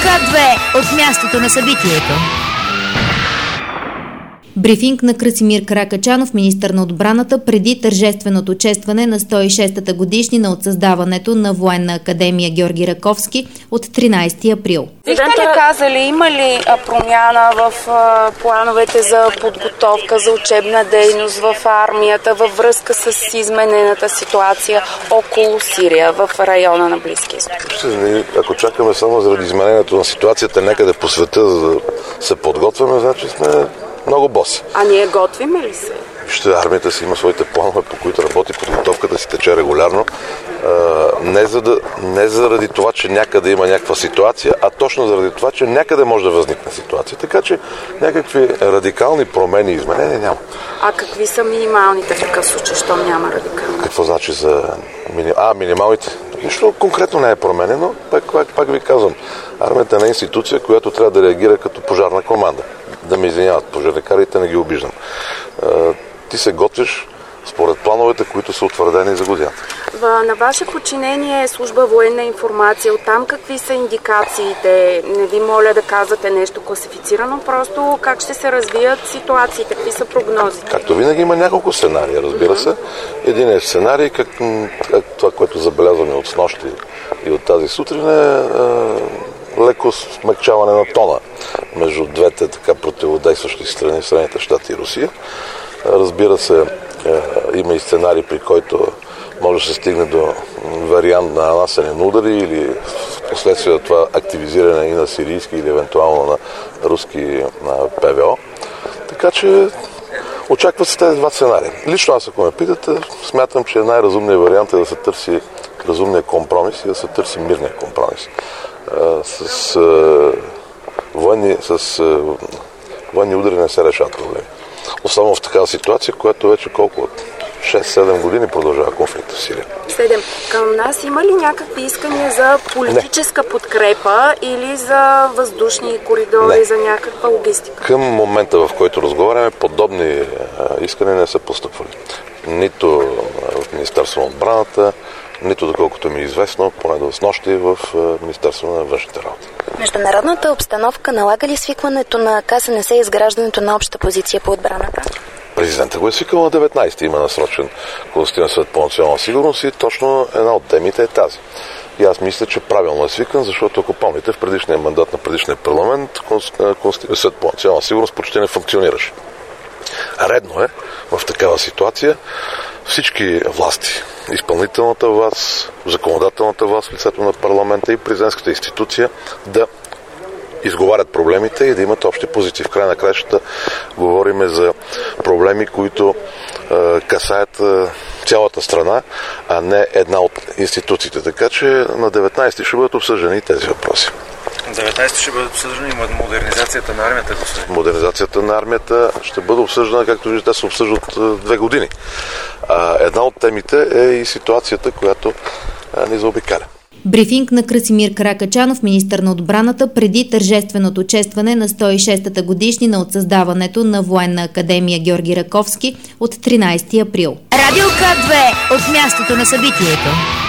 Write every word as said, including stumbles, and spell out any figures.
К две от мястото на събитието. Брифинг на Красимир Каракачанов, министър на отбраната, преди тържественото честване на сто и шестата годишнина от създаването на Военна академия Георги Раковски от тринайсети април. Бихте ли казали, има ли промяна в а, плановете за подготовка, за учебна дейност в армията във връзка с изменената ситуация около Сирия в района на Близкия изток? Ако чакаме само заради изменението на ситуацията някъде по света, за да се подготвяме, значи сме много боси. А ние готвиме ли се? Вижте, армията си има своите планове, по които работи, подготовката си тече регулярно. А, не, за да, не заради това, че някъде има някаква ситуация, а точно заради това, че някъде може да възникне ситуация. Така че някакви радикални промени и изменения няма. А какви са минималните в такъв случай, щом няма радикални? Какво значи за мини... а, минималните? Нищо конкретно не е променено. Пак, пак, пак ви казвам, армията не е институция, която трябва да реагира като пожарна команда. Да ме извиняват пожарникарите, не ги обиждам. Ти се готвиш според плановете, които са утвърдени за годината. На ваше подчинение е служба военна информация. Оттам какви са индикациите? Не ви моля да казвате нещо класифицирано, просто как ще се развият ситуациите, какви са прогнозите? Както винаги има няколко сценария, разбира се. Един е сценарий, как, как това, което забелязваме от снощи и от тази сутрин е, е леко смекчаване на тона между двете така противодействащи страни, Съединените щати и Русия. Разбира се, е, има и сценарий, при който може да се стигне до вариант на нанасене на удари или последствие от това активизиране и на сирийски или евентуално на руски на ПВО. Така че очакват се тези два сценария. Лично аз, ако ме питате, смятам, че най-разумният вариант е да се търси разумния компромис и да се търси мирния компромис. С военни, с военни удари не се решават проблеми. Особено в такава ситуация, която вече колко от шест-седем години продължава конфликт в Сирия. седем. Към нас има ли някакви искания за политическа не. подкрепа или за въздушни коридори, не. за някаква логистика? Към момента, в който разговаряме, подобни искания не са постъпвали. Нито в Министерство на отбраната, нито доколкото ми е известно, поне до снощи в Министерство на външните работи. Международната обстановка налага ли свикването на К С Н С и изграждането на обща позиция по отбраната? Президентът го е свикал на деветнайсети. Има насрочен Консултативен съвет по национална сигурност и точно една от темите е тази. И аз мисля, че правилно е свикан, защото ако помните, в предишния мандат на предишния парламент Консултативен съвет по национална сигурност почти не функционираше. Редно е в такава ситуация всички власти, изпълнителната власт, законодателната власт, лицето на парламента и президентската институция да изговарят проблемите и да имат общи позиции. В край на краищата говорим за проблеми, които е, касаят е, цялата страна, а не една от институциите. Така че на деветнайсети ще бъдат обсъждани тези въпроси. На деветнайсети ще бъдат обсъждани и модернизацията на армията. Господин. Модернизацията на армията ще бъде обсъждана, както виждате, се обсъждат две години. А, една от темите е и ситуацията, която а, ни заобикаля. Брифинг на Красимир Каракачанов, министър на отбраната, преди тържественото честване на сто и шестата годишнина от създаването на Военна академия Георги Раковски от тринайсети април. Радио К две от мястото на събитието.